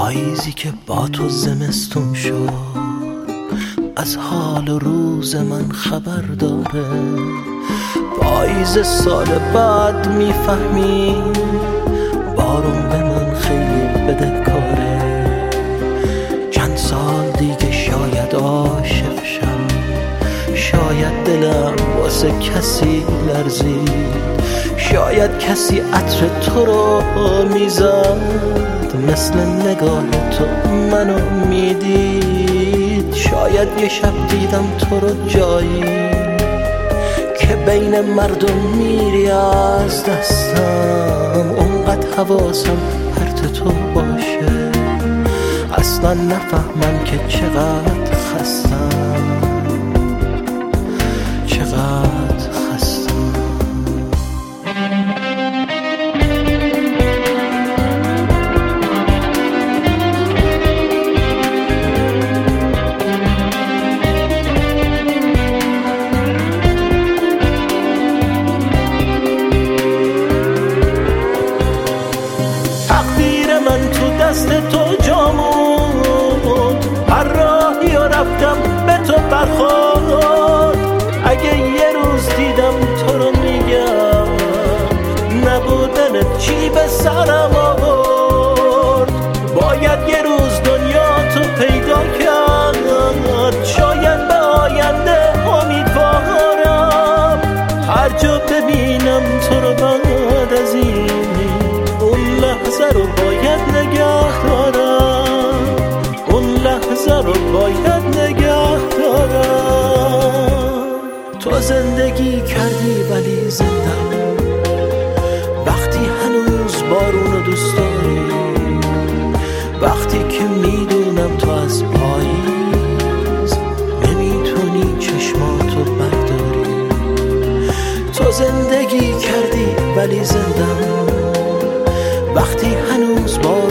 پاییزی که با تو زمستون شد از حال روز من خبر داره. پاییز سال بعد میفهمی بارون به من خیلی بدهکاره. چند سال دیگه شاید عاشق شم، شاید دلم واسه کسی لرزید، شاید کسی عطر تو رو میزد مثل نگاه تو منو میدید. شاید یه شب دیدم تو رو جایی که بین مردم میری از دستم. اونقدر حواسم پرت تو باشه اصلا نفهمم که چقدر خستم، چقدر خستم. تقدیر من تو دست تو جامون، هر راهی و رفتم به تو برخورد. اگه یه روز دیدم تو رو میگم نبودنت چی به سرم آورد. باید یه روز دنیا تو پیدا کرد، شاید به آینده امیدوارم. هر جا ببینم تو رو بعد از این اون لحظه رو باید نگه دارم، اون لحظه رو باید نگه دارم. تو زندگی کردی ولی زندم، وقتی هنوز بارون رو دوست داری، وقتی که میدونم تو از پاییز نمیتونی چشماتو برداری. تو زندگی کردی ولی زندم، وقتی هنوز بارون